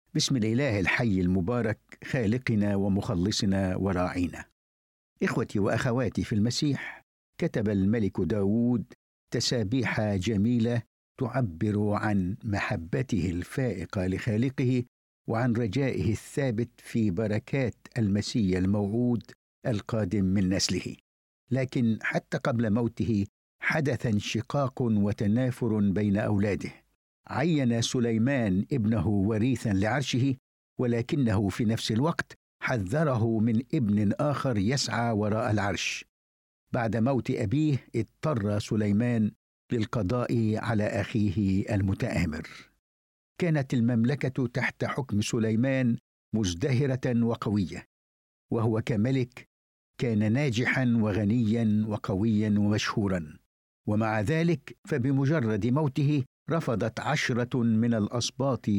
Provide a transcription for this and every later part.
باسم الإله الحي المبارك خالقنا ومخلصنا وراعينا. إخوتي وأخواتي في المسيح، كتب الملك داود تسابيح جميلة تعبر عن محبته الفائقة لخالقه وعن رجائه الثابت في بركات المسيح الموعود القادم من نسله. لكن حتى قبل موته حدث انشقاق وتنافر بين أولاده. عين سليمان ابنه وريثا لعرشه، ولكنه في نفس الوقت حذره من ابن آخر يسعى وراء العرش. بعد موت أبيه اضطر سليمان للقضاء على أخيه المتآمر. كانت المملكة تحت حكم سليمان مزدهرة وقوية، وهو كملك كان ناجحا وغنيا وقويا ومشهورا. ومع ذلك فبمجرد موته رفضت 10 من الأسباط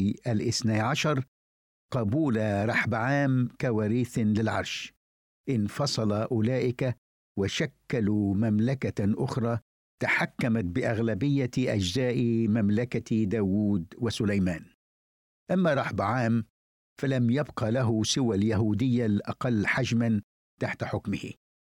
12 قبول رحبعام كوريث للعرش. انفصل أولئك وشكلوا مملكة أخرى تحكمت بأغلبية أجزاء مملكة داود وسليمان. أما رحبعام فلم يبق له سوى اليهودية الأقل حجما تحت حكمه.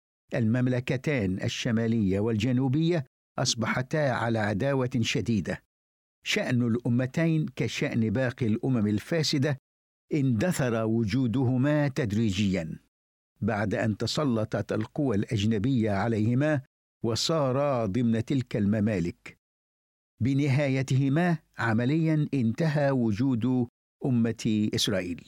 المملكتان الشمالية والجنوبية أصبحتا على عداوة شديدة. شأن الأمتين كشأن باقي الأمم الفاسدة، اندثر وجودهما تدريجيا بعد أن تسلطت القوى الأجنبية عليهما وصارا ضمن تلك الممالك. بنهايتهما عمليا انتهى وجود أمة إسرائيل.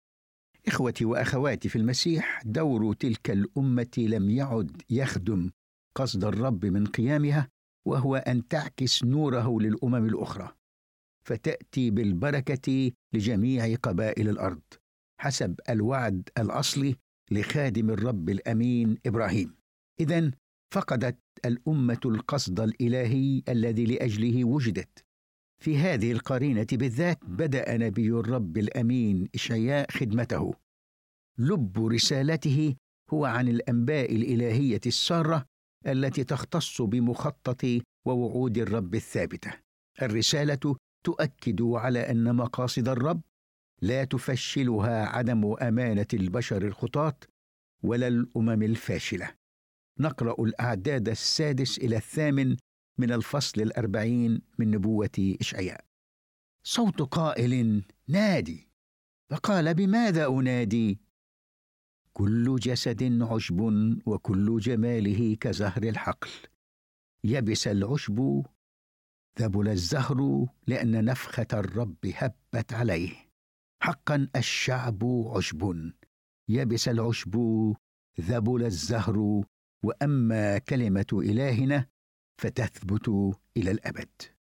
إخوتي وأخواتي في المسيح، دور تلك الأمة لم يعد يخدم قصد الرب من قيامها، وهو أن تعكس نوره للأمم الأخرى، فتأتي بالبركة لجميع قبائل الأرض حسب الوعد الأصلي لخادم الرب الأمين إبراهيم. إذن فقدت الأمة القصد الإلهي الذي لأجله وجدت. في هذه القرينة بالذات بدأ نبي الرب الأمين إشعياء خدمته. لب رسالته هو عن الأنباء الإلهية السارة التي تختص بمخطط ووعود الرب الثابتة. الرسالة تؤكد على أن مقاصد الرب لا تفشلها عدم أمانة البشر الخطاة ولا الأمم الفاشلة. نقرأ الأعداد 6 إلى 8 من الفصل 40 من نبوة إشعياء. صوت قائل: نادي. فقال: بماذا أنادي؟ كل جسد عشب وكل جماله كزهر الحقل. يبس العشب، ذبل الزهر، لأن نفخة الرب هبت عليه. حقا الشعب عشب، يبس العشب، ذبل الزهر، وأما كلمة إلهنا فتثبت إلى الأبد.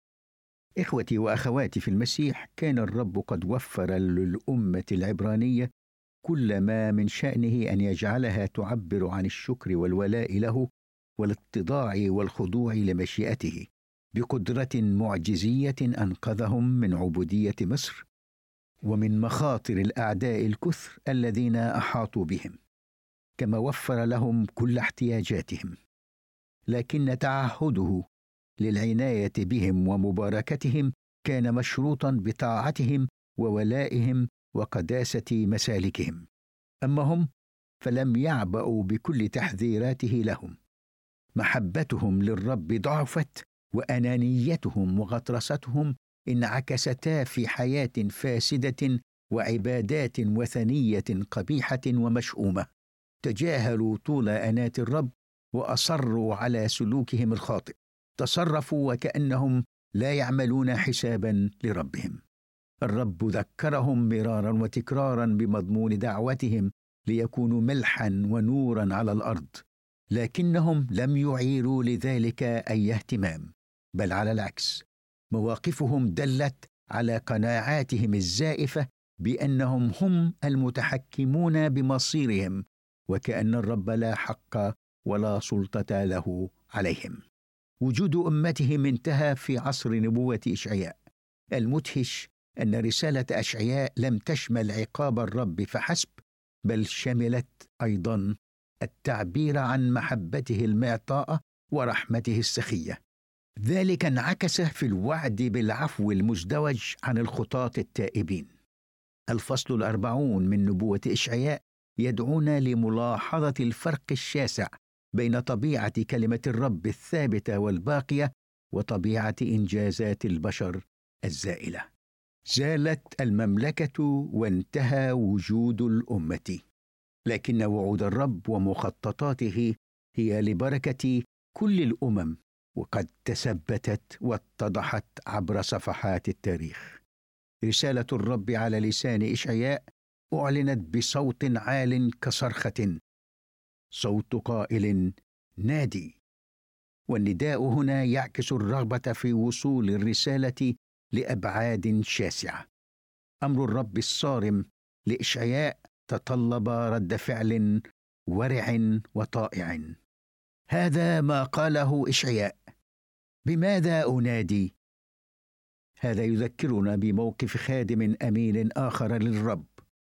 إخوتي وأخواتي في المسيح، كان الرب قد وفر للأمة العبرانية كل ما من شأنه أن يجعلها تعبر عن الشكر والولاء له والاتضاع والخضوع لمشيئته. بقدرة معجزية أنقذهم من عبودية مصر ومن مخاطر الأعداء الكثر الذين أحاطوا بهم، كما وفر لهم كل احتياجاتهم. لكن تعهده للعناية بهم ومباركتهم كان مشروطا بطاعتهم وولائهم وقداسة مسالكهم. أما هم فلم يعبأوا بكل تحذيراته لهم. محبتهم للرب ضعفت، وأنانيتهم وغطرستهم انعكستا في حياة فاسدة وعبادات وثنية قبيحة ومشؤومة. تجاهلوا طول أنات الرب وأصروا على سلوكهم الخاطئ. تصرفوا وكأنهم لا يعملون حسابا لربهم. الرب ذكرهم مرارا وتكرارا بمضمون دعوتهم ليكونوا ملحا ونورا على الأرض، لكنهم لم يعيروا لذلك أي اهتمام، بل على العكس، مواقفهم دلت على قناعاتهم الزائفة بأنهم هم المتحكمون بمصيرهم، وكأن الرب لا حق ولا سلطة له عليهم. وجود أمتهم انتهى في عصر نبوة إشعياء. المدهش أن رسالة أشعياء لم تشمل عقاب الرب فحسب، بل شملت أيضا التعبير عن محبته المعطاءة ورحمته السخية. ذلك انعكس في الوعد بالعفو المزدوج عن الخطاة التائبين. الفصل 40 من نبوة إشعياء يدعونا لملاحظة الفرق الشاسع بين طبيعة كلمة الرب الثابتة والباقية وطبيعة إنجازات البشر الزائلة. زالت المملكة وانتهى وجود الأمة، لكن وعود الرب ومخططاته هي لبركة كل الأمم، وقد تثبتت واتضحت عبر صفحات التاريخ. رسالة الرب على لسان إشعياء أعلنت بصوت عال كصرخة، صوت قائل نادي. والنداء هنا يعكس الرغبة في وصول الرسالة لأبعاد شاسعة. أمر الرب الصارم لإشعياء تطلب رد فعل ورع وطائع. هذا ما قاله إشعياء: بماذا أنادي؟ هذا يذكرنا بموقف خادم أمين آخر للرب.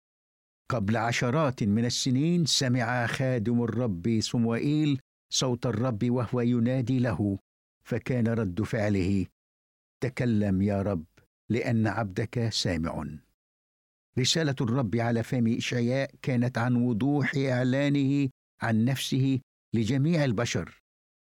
قبل عشرات من السنين سمع خادم الرب صموئيل صوت الرب وهو ينادي له، فكان رد فعله: تكلم يا رب، لأن عبدك سامع. رسالة الرب على فم إشعياء كانت عن وضوح إعلانه عن نفسه لجميع البشر،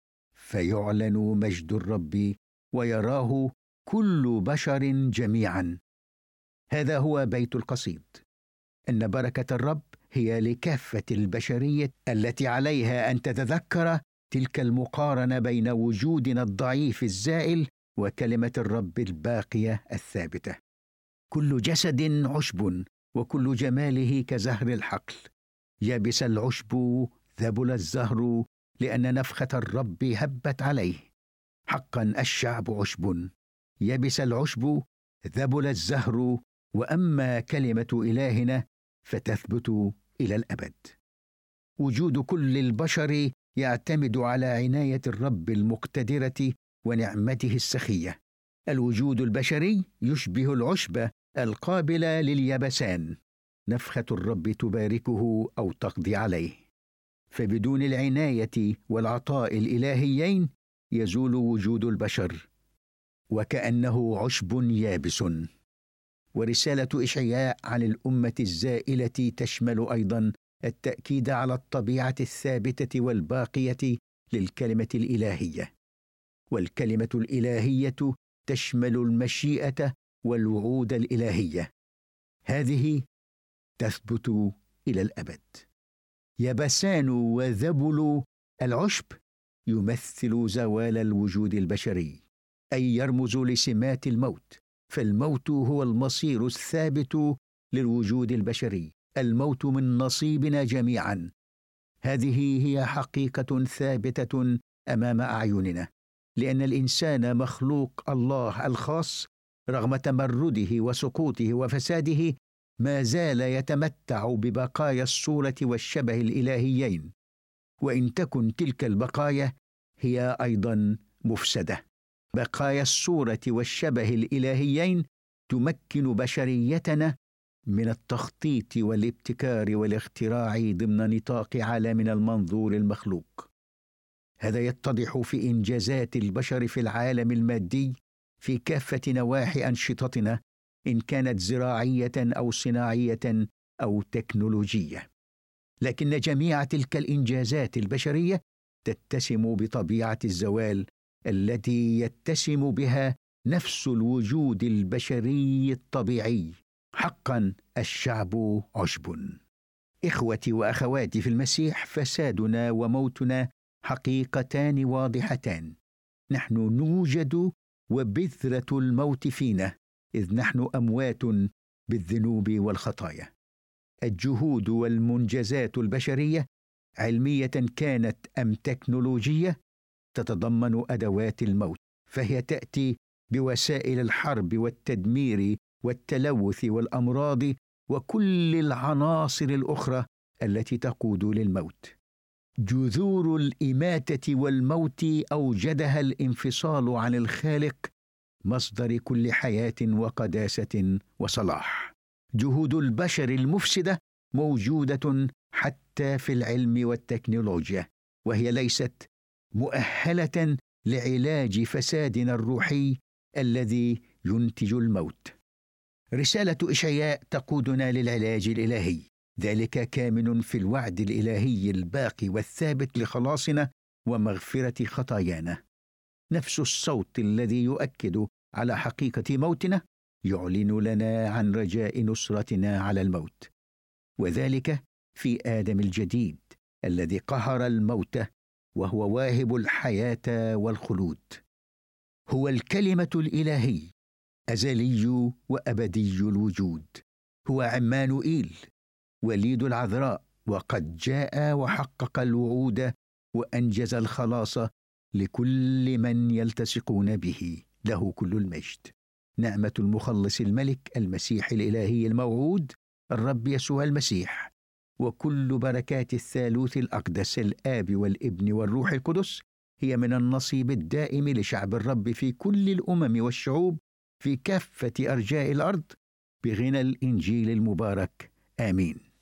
فيعلن مجد الرب ويراه كل بشر جميعا. هذا هو بيت القصيد، إن بركة الرب هي لكافة البشرية التي عليها أن تتذكر تلك المقارنة بين وجودنا الضعيف الزائل وكلمة الرب الباقية الثابتة. كل جسد عشب، وكل جماله كزهر الحقل. يبس العشب ذبل الزهر، لأن نفخة الرب هبت عليه. حقا الشعب عشب، يبس العشب ذبل الزهر، وأما كلمة إلهنا فتثبت إلى الأبد. وجود كل البشر يعتمد على عناية الرب المقتدرة ونعمته السخية. الوجود البشري يشبه العشب القابل لليبسان، نفخة الرب تباركه أو تقضي عليه. فبدون العناية والعطاء الإلهيين يزول وجود البشر وكأنه عشب يابس. ورسالة إشعياء عن الأمة الزائلة تشمل أيضا التأكيد على الطبيعة الثابتة والباقية للكلمة الإلهية. والكلمة الإلهية تشمل المشيئة والوعود الإلهية، هذه تثبت إلى الأبد. يبسان وذبل العشب يمثل زوال الوجود البشري، أي يرمز لسمات الموت. فالموت هو المصير الثابت للوجود البشري، الموت من نصيبنا جميعا. هذه هي حقيقة ثابتة أمام أعيننا، لأن الإنسان مخلوق الله الخاص رغم تمرده وسقوطه وفساده ما زال يتمتع ببقايا الصورة والشبه الإلهيين، وإن تكن تلك البقايا هي أيضا مفسدة. بقايا الصورة والشبه الإلهيين تمكن بشريتنا من التخطيط والابتكار والاختراع ضمن نطاق عالمنا المنظور المخلوق. هذا يتضح في إنجازات البشر في العالم المادي في كافة نواحي أنشطتنا، إن كانت زراعية أو صناعية أو تكنولوجية. لكن جميع تلك الإنجازات البشرية تتسم بطبيعة الزوال التي يتسم بها نفس الوجود البشري الطبيعي. حقا الشعب عشب. إخوتي وأخواتي في المسيح، فسادنا وموتنا حقيقتان واضحتان. نحن نوجد وبذرة الموت فينا، إذ نحن أموات بالذنوب والخطايا. الجهود والمنجزات البشرية علمية كانت أم تكنولوجية تتضمن أدوات الموت، فهي تأتي بوسائل الحرب والتدمير والتلوث والأمراض وكل العناصر الأخرى التي تقود للموت. جذور الإماتة والموت أوجدها الانفصال عن الخالق، مصدر كل حياة وقداسة وصلاح. جهود البشر المفسدة موجودة حتى في العلم والتكنولوجيا، وهي ليست مؤهلة لعلاج فسادنا الروحي الذي ينتج الموت. رسالة إشعياء تقودنا للعلاج الإلهي، ذلك كامن في الوعد الإلهي الباقي والثابت لخلاصنا ومغفرة خطايانا. نفس الصوت الذي يؤكد على حقيقة موتنا يعلن لنا عن رجاء نصرتنا على الموت، وذلك في آدم الجديد الذي قهر الموت وهو واهب الحياة والخلود. هو الكلمة الإلهي، أزلي وأبدي الوجود، هو عمانوئيل وليد العذراء، وقد جاء وحقق الوعود وأنجز الخلاص لكل من يلتصقون به. له كل المجد. نعمة المخلص الملك المسيح الإلهي الموعود الرب يسوع المسيح، وكل بركات الثالوث الأقدس الآب والابن والروح القدس هي من النصيب الدائم لشعب الرب في كل الأمم والشعوب في كافة أرجاء الأرض بغنى الإنجيل المبارك. آمين.